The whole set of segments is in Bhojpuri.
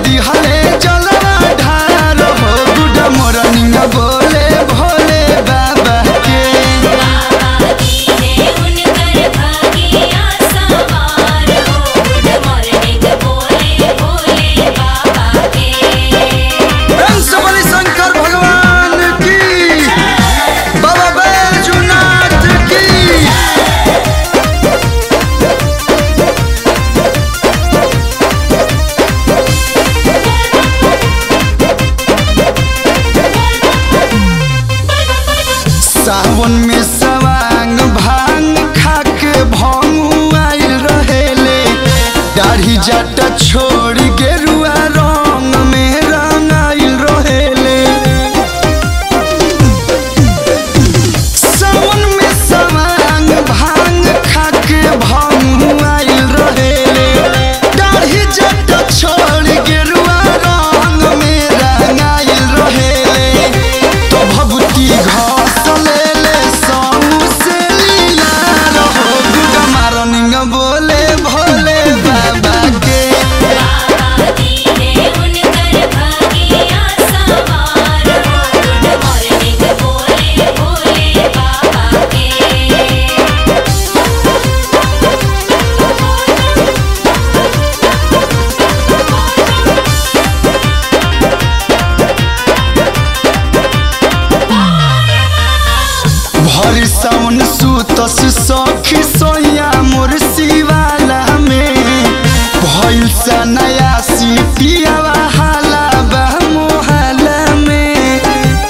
दिहले जलवा ढार हो गुड मॉर्निंग बोले भोले बाबा के बाबा दीने उनकर भागिया सवार हो गुड मॉर्निंग बोले भोले बाबा के। बलि शंकर भगवान की बाबा बैजूनाथ की। सावन में सवांग भांग खाके भंग आइल रहेले दाढ़ी जटा छोड़ गेरुआ रंग में रंगाइल रहेले। सावन में सवांग भांग खाके भंग आइल रहेले दाढ़ी जटा छोड़ गेरुआ रंग में रंगाइल रहेले। तो भगवती घास लेले संग से लीला रहो गुड मॉर्निंग बोले भोले बाबा के बाबा दीने उनकर भागिया सवार हो गुड मॉर्निंग बोले भोले बाबा के। भरी सावन सुतस सखी सोया मोर शिवाला में भइल सा नया सिपियावा हाला बा मोहल्ला में।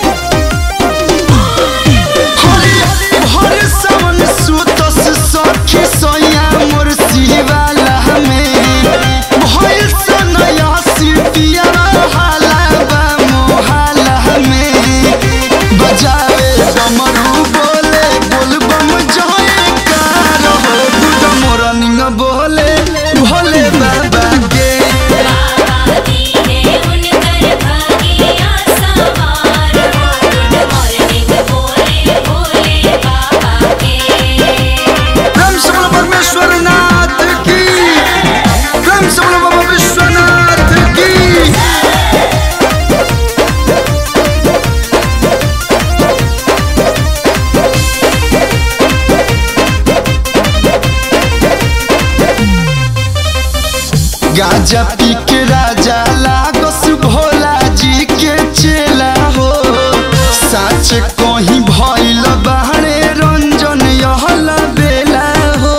भरी सावन सुतस सखी सोया मोर शिवाला में भइल सा नया सिपियावा हाला बा मोहल्ला में। बजावे डमरू बोले बोलबम जयकार हो गुड मॉर्निंग बोले भोले बाबा के बाबा दीने उनकर भागिया सवार हो गुड मॉर्निंग बोले भोले बाबा के। प्रेम से बोलो परमेश्वर नाथ की प्रेम से बोलो बाबा विश्वनाथ की। गाजा पी के राजा लागस भोला जी के चेला हो साच कहीं भइल बाहरे रंजन यहला बेला हो।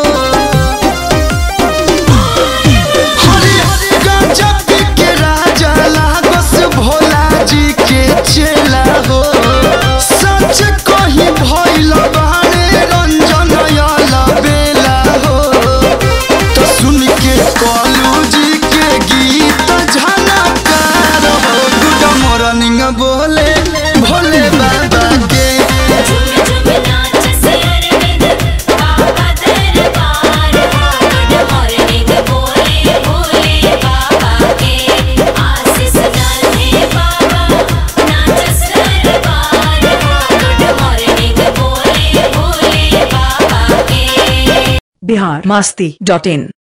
गाजा पी के राजा लागस भोला जी के चेला हो साच कहीं भइल बाहरे रंजन यहला बेला हो। तो सुन के कलू जी के गीत झनकार हो गुड मॉर्निंग बोले भोले बाबा के झुम झुम नाच से अरविंद बाबा दरबार हो गुड मॉर्निंग बोले भोले बाबा के। आशीष डाले बाबा नाच दरबार हो गुड मॉर्निंग बोले भोले बाबा के। biharmasti.in